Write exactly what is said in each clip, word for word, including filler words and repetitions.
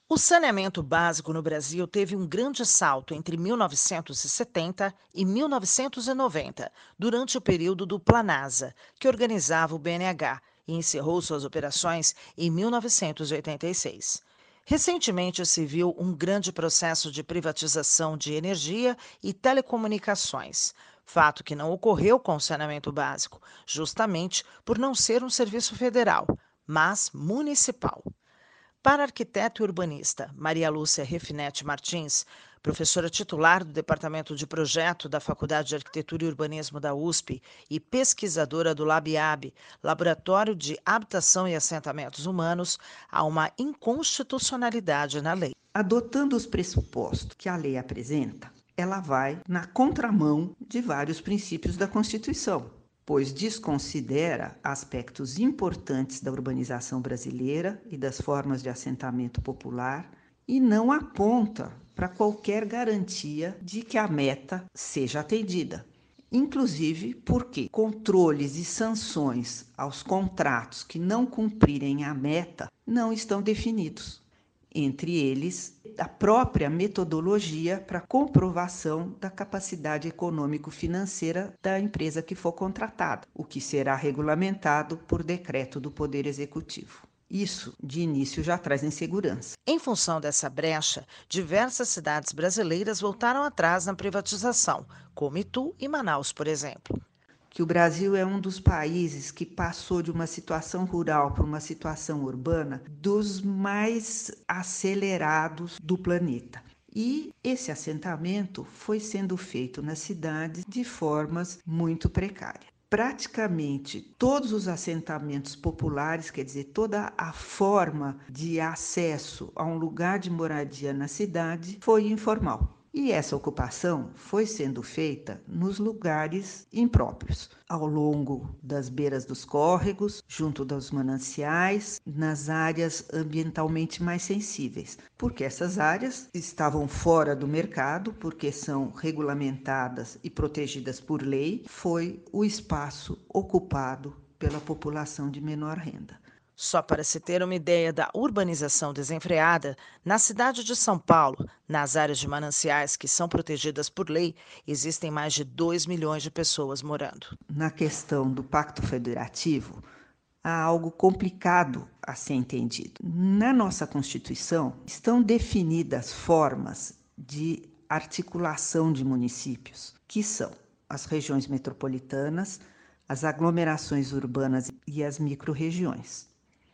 O saneamento básico no Brasil teve um grande salto entre mil novecentos e setenta e mil novecentos e noventa, durante o período do Planasa, que organizava o B N H, e encerrou suas operações em mil novecentos e oitenta e seis. Recentemente se viu um grande processo de privatização de energia e telecomunicações, fato que não ocorreu com o saneamento básico, justamente por não ser um serviço federal, mas municipal. Para a arquiteta e urbanista Maria Lúcia Refinete Martins, professora titular do Departamento de Projeto da Faculdade de Arquitetura e Urbanismo da U S P e pesquisadora do LabIAB, Laboratório de Habitação e Assentamentos Humanos, há uma inconstitucionalidade na lei. Adotando os pressupostos que a lei apresenta, ela vai na contramão de vários princípios da Constituição, pois desconsidera aspectos importantes da urbanização brasileira e das formas de assentamento popular e não aponta para qualquer garantia de que a meta seja atendida. Inclusive porque controles e sanções aos contratos que não cumprirem a meta não estão definidos. Entre eles, a própria metodologia para comprovação da capacidade econômico-financeira da empresa que for contratada, o que será regulamentado por decreto do Poder Executivo. Isso, de início, já traz insegurança. Em função dessa brecha, diversas cidades brasileiras voltaram atrás na privatização, como Itu e Manaus, por exemplo. Que o Brasil é um dos países que passou de uma situação rural para uma situação urbana dos mais acelerados do planeta. E esse assentamento foi sendo feito nas cidades de formas muito precárias. Praticamente todos os assentamentos populares, quer dizer, toda a forma de acesso a um lugar de moradia na cidade, foi informal. E essa ocupação foi sendo feita nos lugares impróprios, ao longo das beiras dos córregos, junto dos mananciais, nas áreas ambientalmente mais sensíveis, porque essas áreas estavam fora do mercado, porque são regulamentadas e protegidas por lei, foi o espaço ocupado pela população de menor renda. Só para se ter uma ideia da urbanização desenfreada, na cidade de São Paulo, nas áreas de mananciais que são protegidas por lei, existem mais de dois milhões de pessoas morando. Na questão do Pacto Federativo, há algo complicado a ser entendido. Na nossa Constituição estão definidas formas de articulação de municípios, que são as regiões metropolitanas, as aglomerações urbanas e as microrregiões.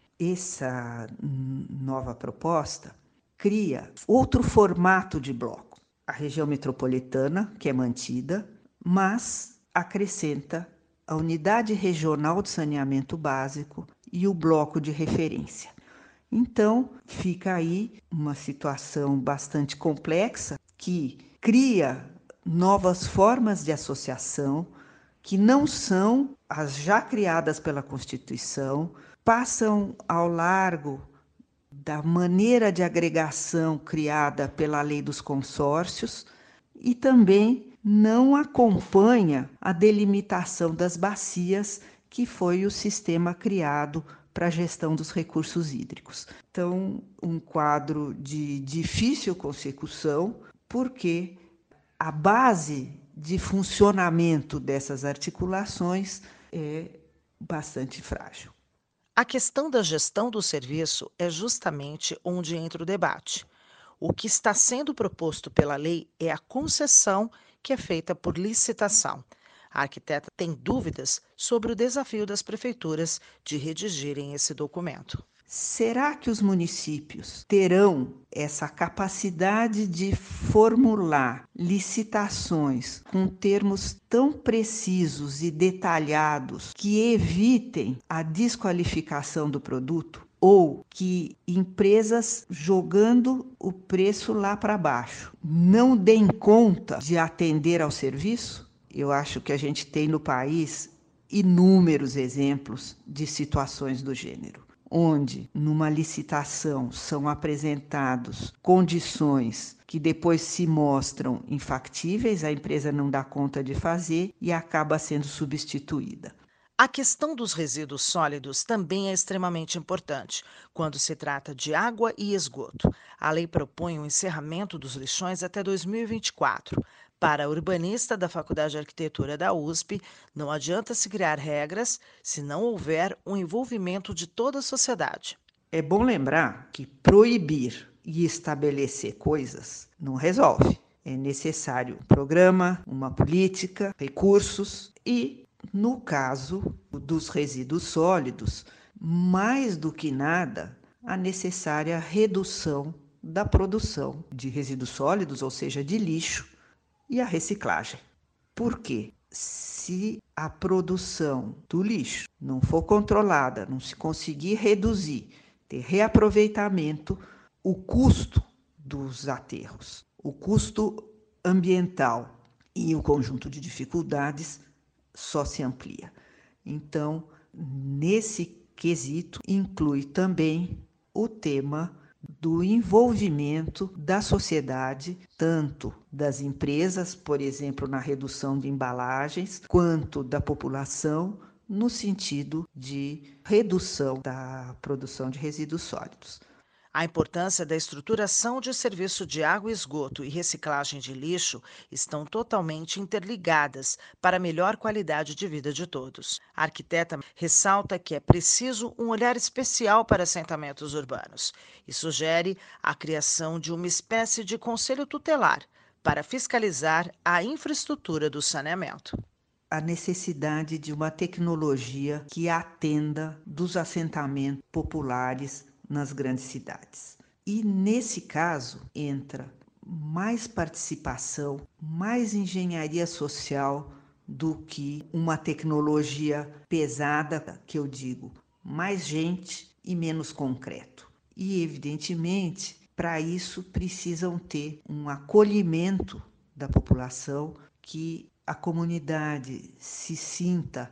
Essa nova proposta cria outro formato de bloco. A região metropolitana, que é mantida, mas acrescenta a unidade regional de saneamento básico e o bloco de referência. Então, fica aí uma situação bastante complexa que cria novas formas de associação que não são as já criadas pela Constituição, passam ao largo da maneira de agregação criada pela lei dos consórcios e também não acompanha a delimitação das bacias, que foi o sistema criado para a gestão dos recursos hídricos. Então, um quadro de difícil consecução, porque a base de funcionamento dessas articulações é bastante frágil. A questão da gestão do serviço é justamente onde entra o debate. O que está sendo proposto pela lei é a concessão que é feita por licitação. A arquiteta tem dúvidas sobre o desafio das prefeituras de redigirem esse documento. Será que os municípios terão essa capacidade de formular licitações com termos tão precisos e detalhados que evitem a desqualificação do produto? Ou que empresas jogando o preço lá para baixo não deem conta de atender ao serviço? Eu acho que a gente tem no país inúmeros exemplos de situações do gênero, onde numa licitação são apresentados condições que depois se mostram infactíveis, a empresa não dá conta de fazer e acaba sendo substituída. A questão dos resíduos sólidos também é extremamente importante quando se trata de água e esgoto. A lei propõe o encerramento dos lixões até dois mil e vinte e quatro. Para a urbanista da Faculdade de Arquitetura da U S P, não adianta se criar regras se não houver um envolvimento de toda a sociedade. É bom lembrar que proibir e estabelecer coisas não resolve. É necessário um programa, uma política, recursos e, no caso dos resíduos sólidos, mais do que nada, a necessária redução da produção de resíduos sólidos, ou seja, de lixo, e a reciclagem. Por quê? Se a produção do lixo não for controlada, não se conseguir reduzir, ter reaproveitamento, o custo dos aterros, o custo ambiental e o conjunto de dificuldades só se amplia. Então, nesse quesito, inclui também o tema do envolvimento da sociedade, tanto das empresas, por exemplo, na redução de embalagens, quanto da população, no sentido de redução da produção de resíduos sólidos. A importância da estruturação de serviço de água e esgoto e reciclagem de lixo estão totalmente interligadas para a melhor qualidade de vida de todos. A arquiteta ressalta que é preciso um olhar especial para assentamentos urbanos e sugere a criação de uma espécie de conselho tutelar para fiscalizar a infraestrutura do saneamento. A necessidade de uma tecnologia que atenda dos assentamentos populares nas grandes cidades. E nesse caso entra mais participação, mais engenharia social do que uma tecnologia pesada, que eu digo, mais gente e menos concreto. E evidentemente, para isso precisam ter um acolhimento da população, que a comunidade se sinta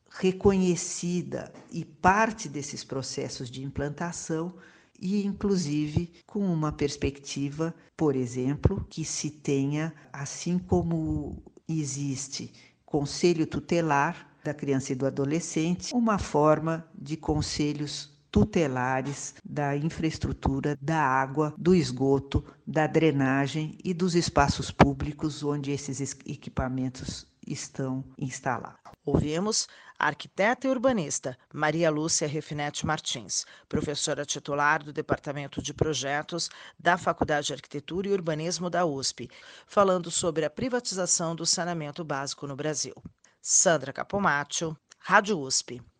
reconhecida e parte desses processos de implantação e, inclusive, com uma perspectiva, por exemplo, que se tenha, assim como existe conselho tutelar da criança e do adolescente, uma forma de conselhos tutelares da infraestrutura, da água, do esgoto, da drenagem e dos espaços públicos onde esses equipamentos estão instalados. Ouvimos a arquiteta e urbanista Maria Lúcia Refinete Martins, professora titular do Departamento de Projetos da Faculdade de Arquitetura e Urbanismo da U S P, falando sobre a privatização do saneamento básico no Brasil. Sandra Capomatto, Rádio U S P.